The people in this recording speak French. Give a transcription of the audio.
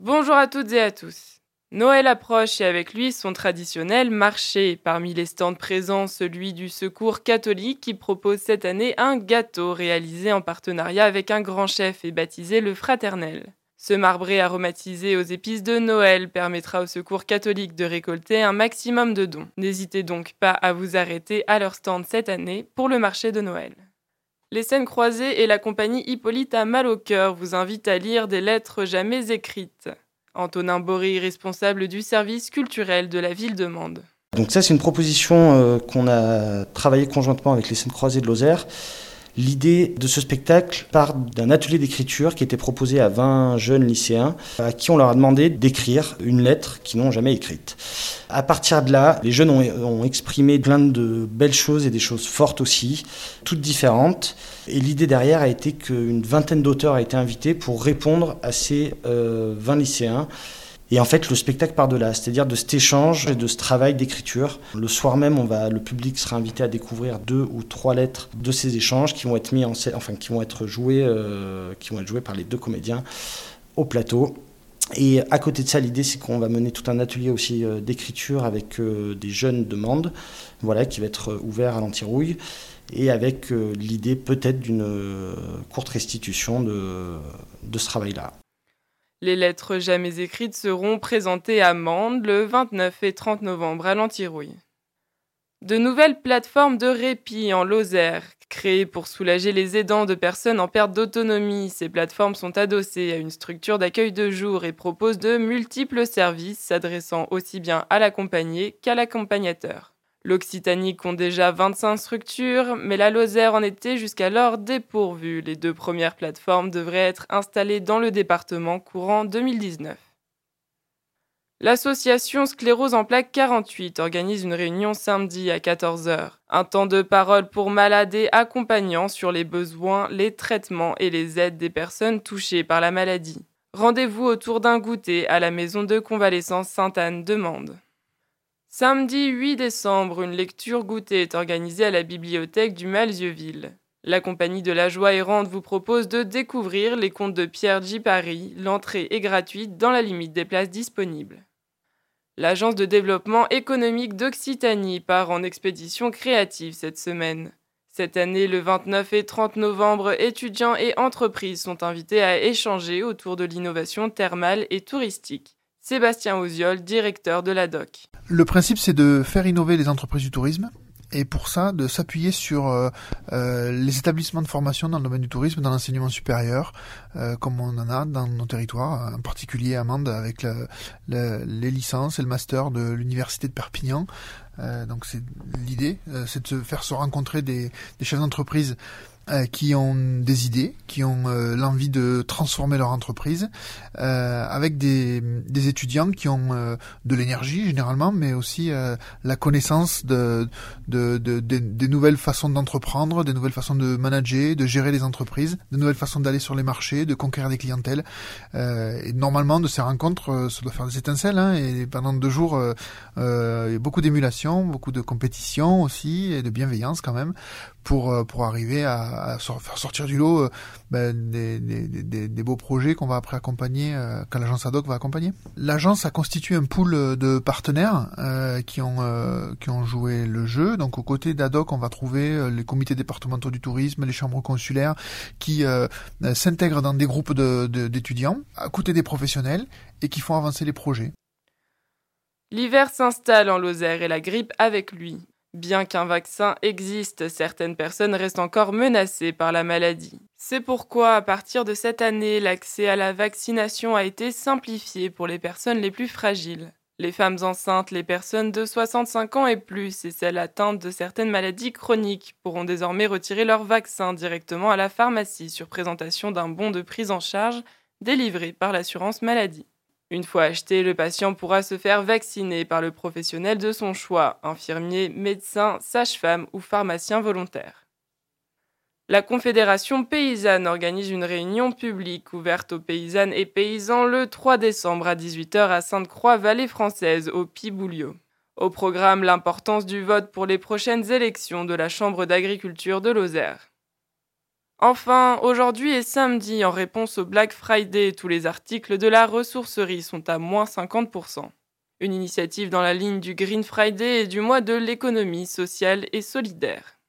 Bonjour à toutes et à tous. Noël approche et avec lui son traditionnel marché. Parmi les stands présents, celui du Secours catholique qui propose cette année un gâteau réalisé en partenariat avec un grand chef et baptisé le Fraternel. Ce marbré aromatisé aux épices de Noël permettra au Secours catholique de récolter un maximum de dons. N'hésitez donc pas à vous arrêter à leur stand cette année pour le marché de Noël. Les Scènes Croisées et la compagnie Hippolyte à Mal au cœur vous invitent à lire des lettres jamais écrites. Antonin Bory, responsable du service culturel de la ville de Mende. Donc ça, c'est une proposition qu'on a travaillé conjointement avec les Scènes Croisées de Lozère. L'idée de ce spectacle part d'un atelier d'écriture qui était proposé à 20 jeunes lycéens à qui on leur a demandé d'écrire une lettre qu'ils n'ont jamais écrite. À partir de là, les jeunes ont exprimé plein de belles choses et des choses fortes aussi, toutes différentes. Et l'idée derrière a été qu'une vingtaine d'auteurs a été invitée pour répondre à ces 20 lycéens. Et en fait, le spectacle part de là, c'est-à-dire de cet échange et de ce travail d'écriture. Le soir même, le public sera invité à découvrir 2 ou 3 lettres de ces échanges qui vont être mis en scène, qui vont être jouées par les 2 comédiens au plateau. Et à côté de ça, l'idée, c'est qu'on va mener tout un atelier aussi d'écriture avec des jeunes de Mende, qui va être ouvert à l'Antirouille, et avec l'idée peut-être d'une courte restitution de ce travail-là. Les lettres jamais écrites seront présentées à Mende le 29 et 30 novembre à l'Antirouille. De nouvelles plateformes de répit en Lozère, créées pour soulager les aidants de personnes en perte d'autonomie. Ces plateformes sont adossées à une structure d'accueil de jour et proposent de multiples services s'adressant aussi bien à l'accompagné qu'à l'accompagnateur. L'Occitanie compte déjà 25 structures, mais la Lozère en était jusqu'alors dépourvue. Les 2 premières plateformes devraient être installées dans le département courant 2019. L'association Sclérose en plaques 48 organise une réunion samedi à 14h. Un temps de parole pour malades et accompagnants sur les besoins, les traitements et les aides des personnes touchées par la maladie. Rendez-vous autour d'un goûter à la maison de convalescence Sainte-Anne de Mende. Samedi 8 décembre, une lecture goûter est organisée à la bibliothèque du Malzieuville. La compagnie de la joie errante vous propose de découvrir les contes de Pierre J. Paris. L'entrée est gratuite dans la limite des places disponibles. L'Agence de développement économique d'Occitanie part en expédition créative cette semaine. Cette année, le 29 et 30 novembre, étudiants et entreprises sont invités à échanger autour de l'innovation thermale et touristique. Sébastien Oziol, directeur de la DOC. Le principe, c'est de faire innover les entreprises du tourisme et pour ça, de s'appuyer sur les établissements de formation dans le domaine du tourisme, dans l'enseignement supérieur, comme on en a dans nos territoires, en particulier à Mende avec les licences et le master de l'Université de Perpignan. Donc c'est l'idée, c'est de se faire se rencontrer des chefs d'entreprise qui ont des idées, qui ont l'envie de transformer leur entreprise, avec des étudiants qui ont de l'énergie généralement, mais aussi la connaissance des nouvelles façons d'entreprendre, des nouvelles façons de manager, de gérer les entreprises, de nouvelles façons d'aller sur les marchés, de conquérir des clientèles. Et normalement, de ces rencontres, ça doit faire des étincelles, et pendant 2 jours, il y a beaucoup d'émulation, beaucoup de compétition aussi, et de bienveillance quand même, pour arriver à faire sortir du lot des beaux projets qu'on va après accompagner, quand l'agence ADOC va accompagner. L'agence a constitué un pool de partenaires qui ont joué le jeu. Donc aux côtés d'ADOC, on va trouver les comités départementaux du tourisme, les chambres consulaires qui s'intègrent dans des groupes d'étudiants à côté des professionnels et qui font avancer les projets. L'hiver s'installe en Lozère et la grippe avec lui. Bien qu'un vaccin existe, certaines personnes restent encore menacées par la maladie. C'est pourquoi, à partir de cette année, l'accès à la vaccination a été simplifié pour les personnes les plus fragiles. Les femmes enceintes, les personnes de 65 ans et plus et celles atteintes de certaines maladies chroniques pourront désormais retirer leur vaccin directement à la pharmacie sur présentation d'un bon de prise en charge délivré par l'assurance maladie. Une fois acheté, le patient pourra se faire vacciner par le professionnel de son choix, infirmier, médecin, sage-femme ou pharmacien volontaire. La Confédération paysanne organise une réunion publique ouverte aux paysannes et paysans le 3 décembre à 18h à Sainte-Croix-Vallée Française, au Pibouliot. Au programme, l'importance du vote pour les prochaines élections de la Chambre d'agriculture de Lozère. Enfin, aujourd'hui et samedi, en réponse au Black Friday, tous les articles de la ressourcerie sont à moins 50%. Une initiative dans la ligne du Green Friday et du mois de l'économie sociale et solidaire.